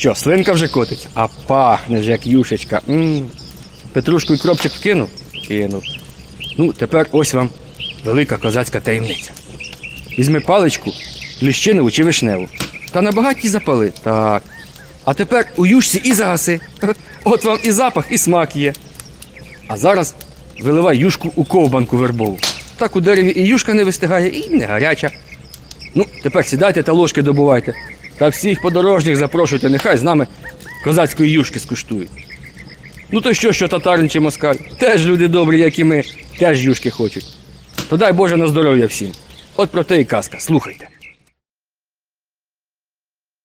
Що, слинка вже котить? А пахне ж як юшечка. Петрушку і кропчик вкинув? Кинув. Ну, тепер ось вам велика козацька таємниця. Візьми паличку, ліщинову чи вишневу. Та на багатій запали. Так. А тепер у юшці і загаси. От вам і запах, і смак є. А зараз виливай юшку у ковбанку вербову. Так у дереві і юшка не вистигає, і не гаряча. Ну, тепер сідайте та ложки добувайте. Та всіх подорожніх запрошуйте, нехай з нами козацької юшки скуштують. Ну то що татарин чи москаль? Теж люди добрі, як і ми, теж юшки хочуть. То дай Боже на здоров'я всім. От про те і казка, слухайте.